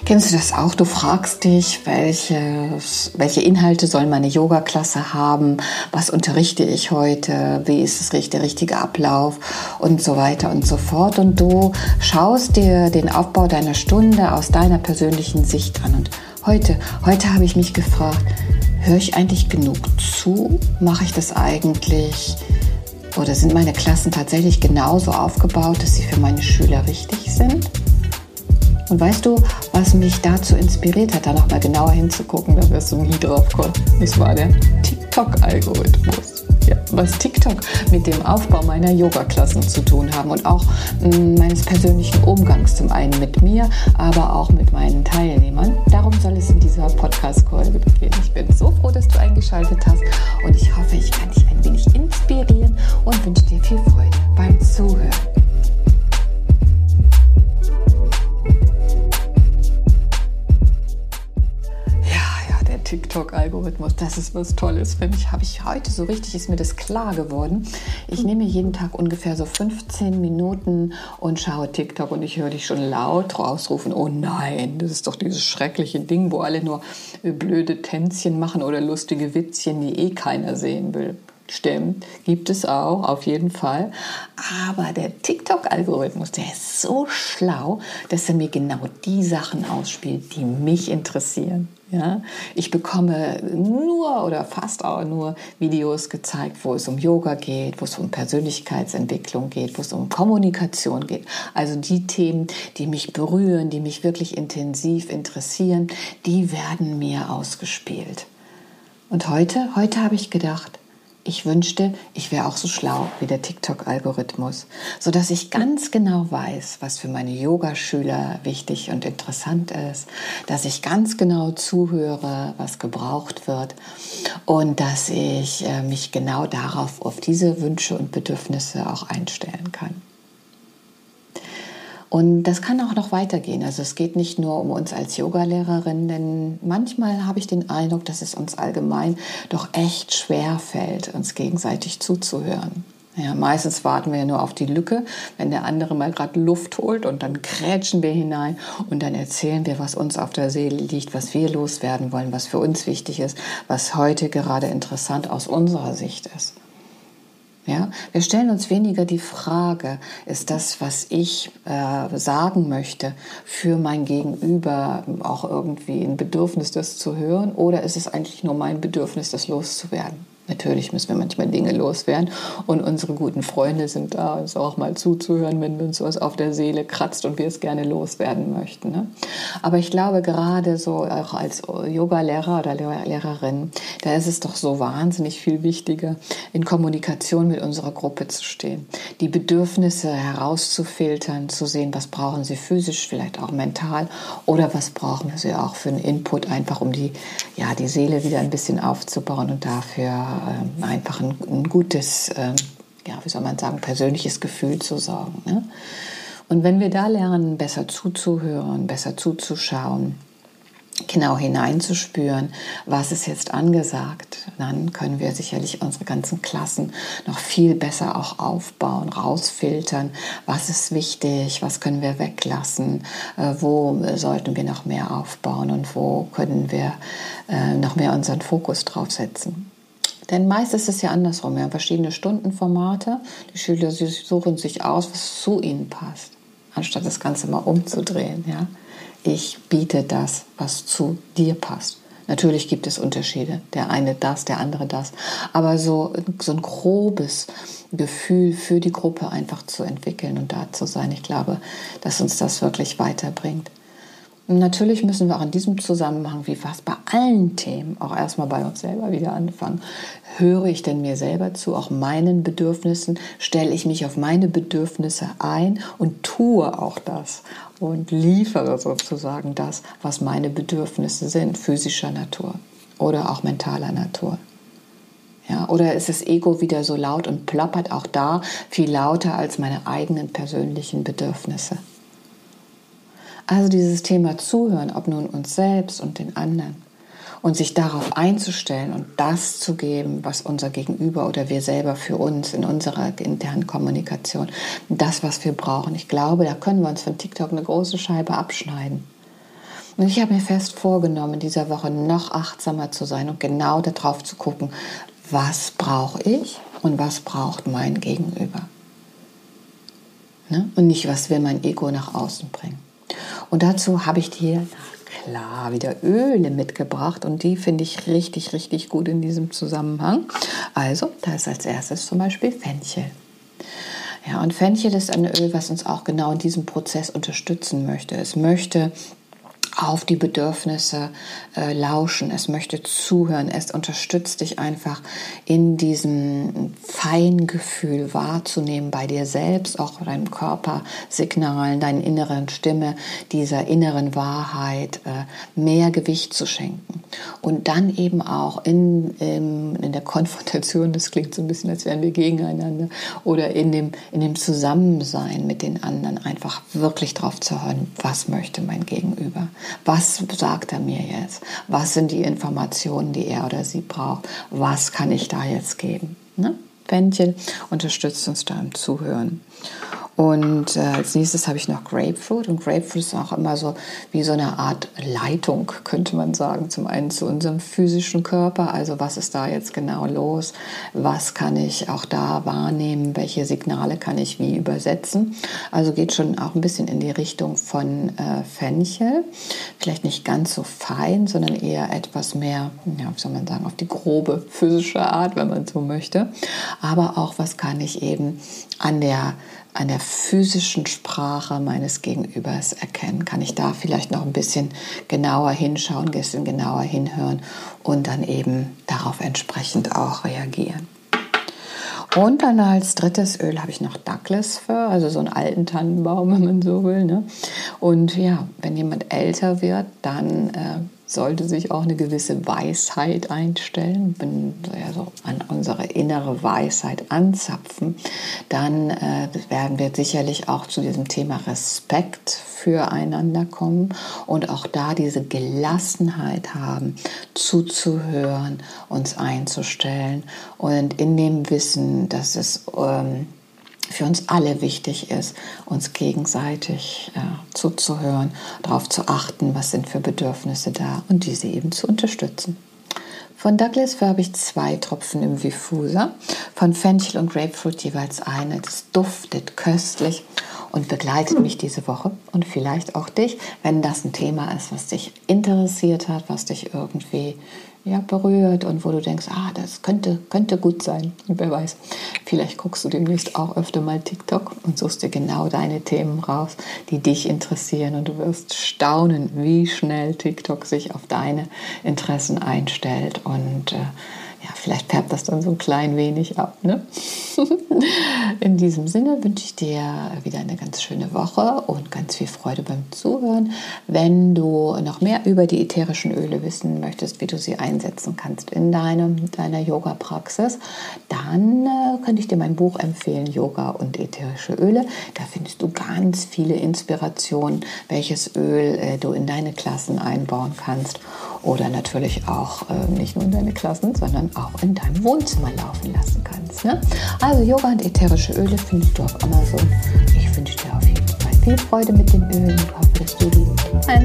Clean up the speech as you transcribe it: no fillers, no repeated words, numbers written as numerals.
Kennst du das auch? Du fragst dich, welche Inhalte soll meine Yoga-Klasse haben? Was unterrichte ich heute? Wie ist der richtige Ablauf? Und so weiter und so fort. Und du schaust dir den Aufbau deiner Stunde aus deiner persönlichen Sicht an. Und heute habe ich mich gefragt, höre ich eigentlich genug zu? Mache ich das eigentlich? Oder sind meine Klassen tatsächlich genauso aufgebaut, dass sie für meine Schüler richtig sind? Und weißt du, was mich dazu inspiriert hat, da nochmal genauer hinzugucken, da wirst du nie drauf kommen. Das war der TikTok-Algorithmus. Ja, was TikTok mit dem Aufbau meiner Yoga-Klassen zu tun haben und auch meines persönlichen Umgangs, zum einen mit mir, aber auch mit meinen Teilnehmern. Darum soll es in dieser Podcast-Folge gehen. Ich bin so froh, dass du eingeschaltet hast und ich hoffe, ich kann dich ein wenig inspirieren und wünsche dir viel Freude beim Zuhören. TikTok-Algorithmus, das ist was Tolles. Für mich ist mir das klar geworden. Ich nehme jeden Tag ungefähr so 15 Minuten und schaue TikTok und ich höre dich schon laut rausrufen, oh nein, das ist doch dieses schreckliche Ding, wo alle nur blöde Tänzchen machen oder lustige Witzchen, die keiner sehen will. Stimmt, gibt es auch, auf jeden Fall. Aber der TikTok-Algorithmus, der ist so schlau, dass er mir genau die Sachen ausspielt, die mich interessieren. Ja? Ich bekomme nur oder fast auch nur Videos gezeigt, wo es um Yoga geht, wo es um Persönlichkeitsentwicklung geht, wo es um Kommunikation geht. Also die Themen, die mich berühren, die mich wirklich intensiv interessieren, die werden mir ausgespielt. Und heute habe ich gedacht, ich wünschte, ich wäre auch so schlau wie der TikTok-Algorithmus, sodass ich ganz genau weiß, was für meine Yogaschüler wichtig und interessant ist, dass ich ganz genau zuhöre, was gebraucht wird und dass ich mich genau auf diese Wünsche und Bedürfnisse auch einstellen kann. Und das kann auch noch weitergehen. Also es geht nicht nur um uns als Yogalehrerin, denn manchmal habe ich den Eindruck, dass es uns allgemein doch echt schwer fällt, uns gegenseitig zuzuhören. Ja, meistens warten wir ja nur auf die Lücke, wenn der andere mal gerade Luft holt und dann krätschen wir hinein und dann erzählen wir, was uns auf der Seele liegt, was wir loswerden wollen, was für uns wichtig ist, was heute gerade interessant aus unserer Sicht ist. Ja, wir stellen uns weniger die Frage, ist das, was ich sagen möchte, für mein Gegenüber auch irgendwie ein Bedürfnis, das zu hören, oder ist es eigentlich nur mein Bedürfnis, das loszuwerden? Natürlich müssen wir manchmal Dinge loswerden und unsere guten Freunde sind da, uns auch mal zuzuhören, wenn uns was auf der Seele kratzt und wir es gerne loswerden möchten. Ne? Aber ich glaube, gerade so auch als Yoga-Lehrer oder Lehrerin, da ist es doch so wahnsinnig viel wichtiger, in Kommunikation mit unserer Gruppe zu stehen, die Bedürfnisse herauszufiltern, zu sehen, was brauchen sie physisch, vielleicht auch mental, oder was brauchen sie auch für einen Input, einfach um die Seele wieder ein bisschen aufzubauen und dafür einfach ein gutes, persönliches Gefühl zu sorgen. Ne? Und wenn wir da lernen, besser zuzuhören, besser zuzuschauen, genau hineinzuspüren, was ist jetzt angesagt, dann können wir sicherlich unsere ganzen Klassen noch viel besser auch aufbauen, rausfiltern, was ist wichtig, was können wir weglassen, wo sollten wir noch mehr aufbauen und wo können wir noch mehr unseren Fokus drauf setzen. Denn meist ist es ja andersrum. Wir haben verschiedene Stundenformate. Die Schüler suchen sich aus, was zu ihnen passt, anstatt das Ganze mal umzudrehen. Ja? Ich biete das, was zu dir passt. Natürlich gibt es Unterschiede. Der eine das, der andere das. Aber so ein grobes Gefühl für die Gruppe einfach zu entwickeln und da zu sein, ich glaube, dass uns das wirklich weiterbringt. Und natürlich müssen wir auch in diesem Zusammenhang, wie fast bei allen Themen, auch erstmal bei uns selber wieder anfangen. Höre ich denn mir selber zu, auch meinen Bedürfnissen? Stelle ich mich auf meine Bedürfnisse ein und tue auch das und liefere sozusagen das, was meine Bedürfnisse sind, physischer Natur oder auch mentaler Natur? Ja, oder ist das Ego wieder so laut und plappert auch da viel lauter als meine eigenen persönlichen Bedürfnisse? Also dieses Thema Zuhören, ob nun uns selbst und den anderen, und sich darauf einzustellen und das zu geben, was unser Gegenüber oder wir selber für uns in unserer internen Kommunikation, das, was wir brauchen. Ich glaube, da können wir uns von TikTok eine große Scheibe abschneiden. Und ich habe mir fest vorgenommen, in dieser Woche noch achtsamer zu sein und genau darauf zu gucken, was brauche ich und was braucht mein Gegenüber. Ne? Und nicht, was will mein Ego nach außen bringen. Und dazu habe ich dir, klar, wieder Öle mitgebracht und die finde ich richtig, richtig gut in diesem Zusammenhang. Also, da ist als erstes zum Beispiel Fenchel. Ja, und Fenchel ist ein Öl, was uns auch genau in diesem Prozess unterstützen möchte. Es möchte auf die Bedürfnisse lauschen, es möchte zuhören, es unterstützt dich einfach in diesem Feingefühl wahrzunehmen bei dir selbst, auch deinem Körpersignalen, deiner inneren Stimme, dieser inneren Wahrheit mehr Gewicht zu schenken. Und dann eben auch in der Konfrontation, das klingt so ein bisschen, als wären wir gegeneinander, oder in dem Zusammensein mit den anderen einfach wirklich drauf zu hören, was möchte mein Gegenüber. Was sagt er mir jetzt? Was sind die Informationen, die er oder sie braucht? Was kann ich da jetzt geben? Ne? Fenchel unterstützt uns da im Zuhören. Und als nächstes habe ich noch Grapefruit. Und Grapefruit ist auch immer so wie so eine Art Leitung, könnte man sagen. Zum einen zu unserem physischen Körper, also was ist da jetzt genau los? Was kann ich auch da wahrnehmen? Welche Signale kann ich wie übersetzen? Also geht schon auch ein bisschen in die Richtung von Fenchel. Vielleicht nicht ganz so fein, sondern eher etwas mehr, ja, wie soll man sagen, auf die grobe physische Art, wenn man so möchte. Aber auch, was kann ich eben an der physischen Sprache meines Gegenübers erkennen? Kann ich da vielleicht noch ein bisschen genauer hinschauen, ein bisschen genauer hinhören und dann eben darauf entsprechend auch reagieren? Und dann als drittes Öl habe ich noch Douglas Fir, also so einen alten Tannenbaum, wenn man so will. Ne? Und ja, wenn jemand älter wird, dann sollte sich auch eine gewisse Weisheit einstellen. Wenn wir so an unsere innere Weisheit anzapfen, dann werden wir sicherlich auch zu diesem Thema Respekt füreinander kommen und auch da diese Gelassenheit haben, zuzuhören, uns einzustellen und in dem Wissen, dass es für uns alle wichtig ist, uns gegenseitig zuzuhören, darauf zu achten, was sind für Bedürfnisse da und diese eben zu unterstützen. Von Douglas Fir habe ich 2 Tropfen im Diffuser, von Fenchel und Grapefruit jeweils eine. Das duftet köstlich und begleitet mich diese Woche und vielleicht auch dich, wenn das ein Thema ist, was dich interessiert hat, was dich irgendwie berührt und wo du denkst, das könnte gut sein. Und wer weiß, vielleicht guckst du demnächst auch öfter mal TikTok und suchst dir genau deine Themen raus, die dich interessieren und du wirst staunen, wie schnell TikTok sich auf deine Interessen einstellt und vielleicht färbt das dann so ein klein wenig ab. Ne? In diesem Sinne wünsche ich dir wieder eine ganz schöne Woche und ganz viel Freude beim Zuhören. Wenn du noch mehr über die ätherischen Öle wissen möchtest, wie du sie einsetzen kannst in deiner Yoga-Praxis, dann könnte ich dir mein Buch empfehlen, Yoga und ätherische Öle. Da findest du ganz viele Inspirationen, welches Öl du in deine Klassen einbauen kannst oder natürlich auch nicht nur in deine Klassen, sondern auch in deinem Wohnzimmer laufen lassen kannst. Ne? Also Yoga und ätherische Öle findest du auf Amazon. Ich wünsche dir auf jeden Fall viel Freude mit den Ölen und hoffe, dass du die